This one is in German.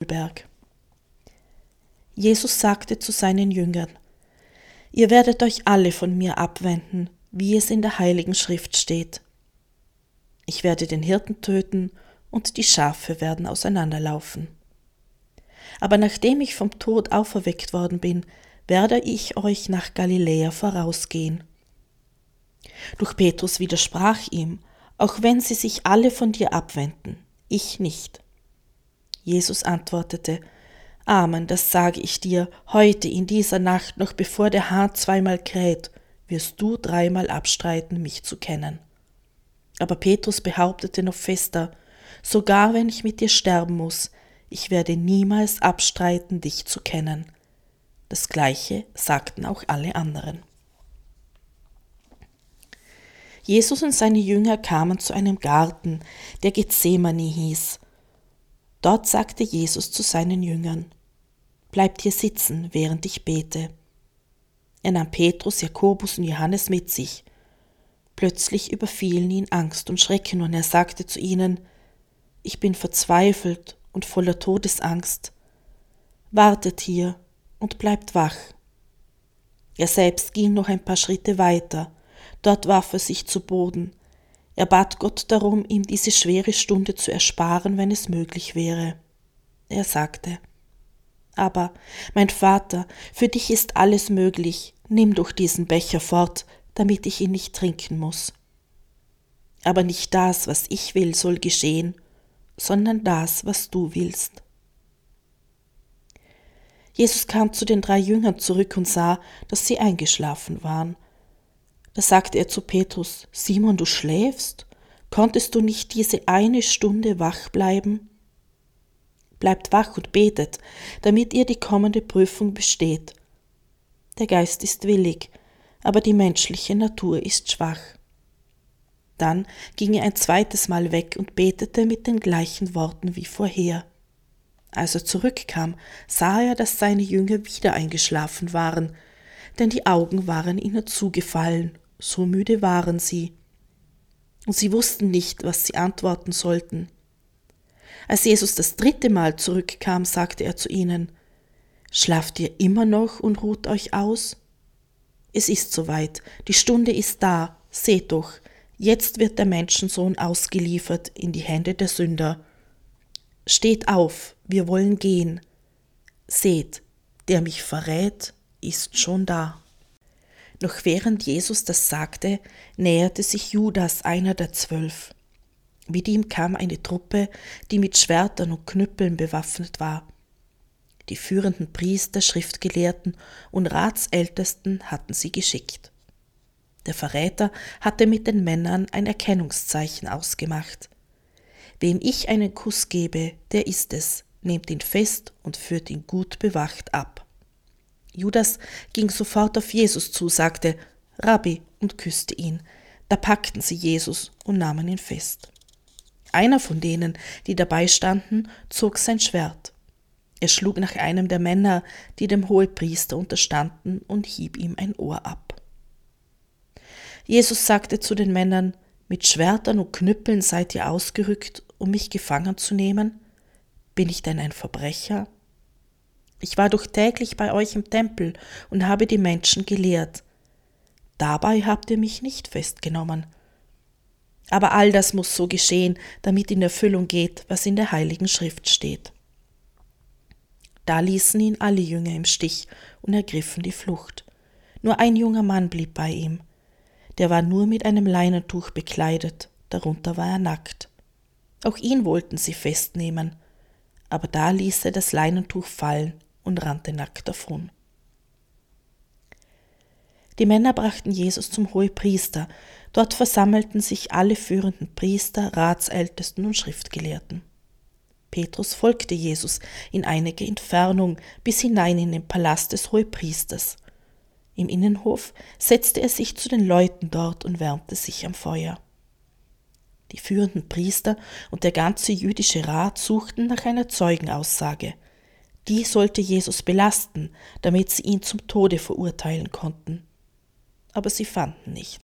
Ölberg. Jesus sagte zu seinen Jüngern: Ihr werdet euch alle von mir abwenden, wie es in der Heiligen Schrift steht. Ich werde den Hirten töten und die Schafe werden auseinanderlaufen. Aber nachdem ich vom Tod auferweckt worden bin, werde ich euch nach Galiläa vorausgehen. Doch Petrus widersprach ihm: Auch wenn sie sich alle von dir abwenden, ich nicht. Jesus antwortete: Amen, das sage ich dir, heute in dieser Nacht, noch bevor der Hahn zweimal kräht, wirst du dreimal abstreiten, mich zu kennen. Aber Petrus behauptete noch fester: Sogar wenn ich mit dir sterben muss, ich werde niemals abstreiten, dich zu kennen. Das Gleiche sagten auch alle anderen. Jesus und seine Jünger kamen zu einem Garten, der Gethsemane hieß. Dort sagte Jesus zu seinen Jüngern: Bleibt hier sitzen, während ich bete. Er nahm Petrus, Jakobus und Johannes mit sich. Plötzlich überfielen ihn Angst und Schrecken und er sagte zu ihnen: Ich bin verzweifelt und voller Todesangst. Wartet hier und bleibt wach. Er selbst ging noch ein paar Schritte weiter. Dort warf er sich zu Boden. Er bat Gott darum, ihm diese schwere Stunde zu ersparen, wenn es möglich wäre. Er sagte: Aber, mein Vater, für dich ist alles möglich, nimm doch diesen Becher fort, damit ich ihn nicht trinken muss. Aber nicht das, was ich will, soll geschehen, sondern das, was du willst. Jesus kam zu den 3 Jüngern zurück und sah, dass sie eingeschlafen waren. Da sagte er zu Petrus: Simon, du schläfst? Konntest du nicht diese eine Stunde wach bleiben? Bleibt wach und betet, damit ihr die kommende Prüfung besteht. Der Geist ist willig, aber die menschliche Natur ist schwach. Dann ging er ein zweites Mal weg und betete mit den gleichen Worten wie vorher. Als er zurückkam, sah er, dass seine Jünger wieder eingeschlafen waren, denn die Augen waren ihnen zugefallen, so müde waren sie. Und sie wussten nicht, was sie antworten sollten. Als Jesus das 3. Mal zurückkam, sagte er zu ihnen: Schlaft ihr immer noch und ruht euch aus? Es ist soweit, die Stunde ist da, seht doch, jetzt wird der Menschensohn ausgeliefert in die Hände der Sünder. Steht auf, wir wollen gehen. Seht, der mich verrät, ist schon da. Noch während Jesus das sagte, näherte sich Judas, einer der 12. Mit ihm kam eine Truppe, die mit Schwertern und Knüppeln bewaffnet war. Die führenden Priester, Schriftgelehrten und Ratsältesten hatten sie geschickt. Der Verräter hatte mit den Männern ein Erkennungszeichen ausgemacht. Wem ich einen Kuss gebe, der ist es, nehmt ihn fest und führt ihn gut bewacht ab. Judas ging sofort auf Jesus zu, sagte: Rabbi, und küsste ihn. Da packten sie Jesus und nahmen ihn fest. Einer von denen, die dabei standen, zog sein Schwert. Er schlug nach einem der Männer, die dem Hohepriester unterstanden, und hieb ihm ein Ohr ab. Jesus sagte zu den Männern: Mit Schwertern und Knüppeln seid ihr ausgerückt, um mich gefangen zu nehmen? Bin ich denn ein Verbrecher? Ich war doch täglich bei euch im Tempel und habe die Menschen gelehrt. Dabei habt ihr mich nicht festgenommen. Aber all das muss so geschehen, damit in Erfüllung geht, was in der Heiligen Schrift steht. Da ließen ihn alle Jünger im Stich und ergriffen die Flucht. Nur ein junger Mann blieb bei ihm. Der war nur mit einem Leinentuch bekleidet, darunter war er nackt. Auch ihn wollten sie festnehmen, aber da ließ er das Leinentuch fallen und rannte nackt davon. Die Männer brachten Jesus zum Hohepriester. Dort versammelten sich alle führenden Priester, Ratsältesten und Schriftgelehrten. Petrus folgte Jesus in einige Entfernung bis hinein in den Palast des Hohepriesters. Im Innenhof setzte er sich zu den Leuten dort und wärmte sich am Feuer. Die führenden Priester und der ganze jüdische Rat suchten nach einer Zeugenaussage. Die sollte Jesus belasten, damit sie ihn zum Tode verurteilen konnten. Aber sie fanden nicht.